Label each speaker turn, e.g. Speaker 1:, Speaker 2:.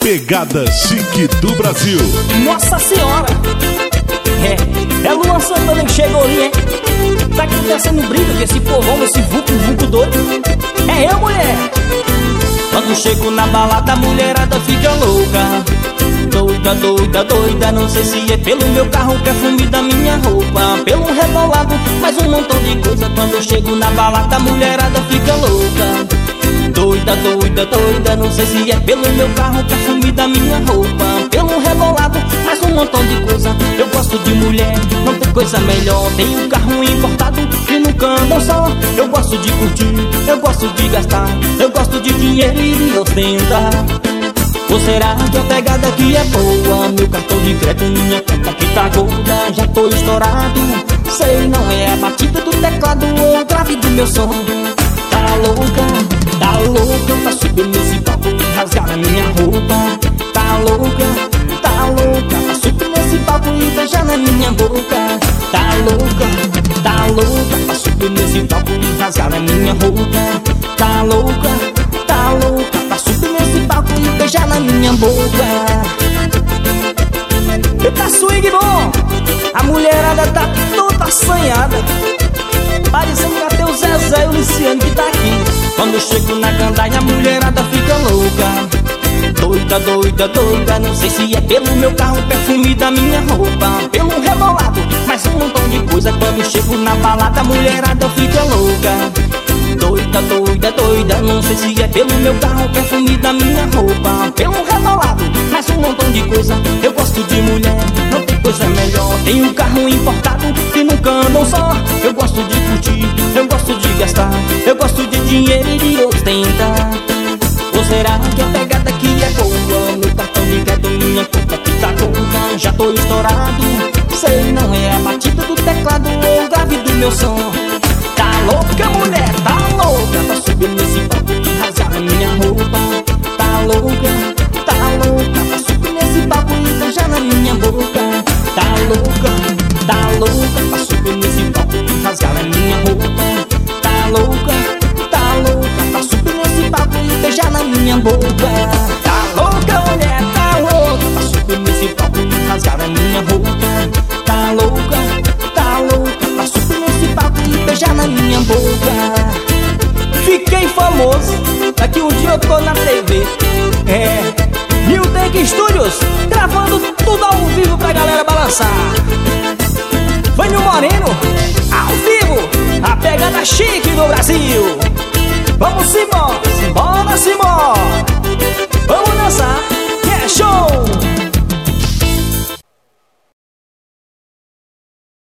Speaker 1: Pegada chique do Brasil.
Speaker 2: Nossa senhora! É Luan Santana que chegou ali, hein? Tá acontecendo um brilho que esse povão, esse vulco doido. É eu, mulher! Quando chego na balada, a mulherada fica louca. Doida, não sei se é pelo meu carro, perfume da minha roupa, pelo rebolado, mais um montão de coisa. Quando eu chego na balada, a mulherada fica louca. Doida, não sei se é pelo meu carro, perfume da minha roupa, pelo rebolado, mais um montão de coisa. Eu gosto de mulher, não tem coisa melhor. Tenho um carro importado e nunca ando só. Eu gosto de curtir, eu gosto de gastar, eu gosto de dinheiro e de ostentar. Ou será que a pegada aqui é boa? Meu cartão de crédito, minha conta que tá gorda, já tô estourado. Sei, não é a batida do teclado ou o grave do meu som. Tá louca pra subir nesse palco e rasgar a minha roupa. Tá louca pra subir nesse palco e beijar na minha boca. Tá louca pra subir nesse palco e rasgar a minha roupa. Tá louca pra subir nesse palco e beijar na minha boca. Eita swing bom! A mulherada tá toda assanhada, parecendo que até o Zezé e o Luciano que tá aqui. Quando eu chego na gandaia, a mulherada fica louca. Doida, não sei se é pelo meu carro, perfume da minha roupa, pelo rebolado, mais um montão de coisa. Quando eu chego na balada, a mulherada fica louca. Doida, não sei se é pelo meu carro, perfume da minha roupa, pelo rebolado, mais um montão de coisa. Eu gosto de mulher, não tem coisa melhor. Tenho um carro importado e nunca andam só. Eu gosto de curtir, eu gosto de gastar, eu gosto de dinheiro e de ostentar. Ou será que a pegada aqui é boa? Meu cartão de crédito, minha conta que tá gorda, já tô estourado. Sei, não é a batida do teclado ou o grave do meu som. Tá louca, mulher, tá louca pra subir nesse palco e rasgar a minha roupa. Tá louca pra subir nesse palco e beijar na minha boca. Tá louca pra subir nesse palco e rasgar a minha roupa. Tá louca pra subir nesse palco e beijar na minha boca. Tá louca, mulher, tá louca pra subir nesse palco e rasgar a minha roupa. Tá louca pra subir nesse palco e beijar na minha boca. Fiquei famoso, daqui um dia eu tô na TV. New Take Studios, gravando tudo ao vivo pra galera balançar. Vânio Moreno, ao vivo, a pegada chique do Brasil. Vamos embora, vamos dançar.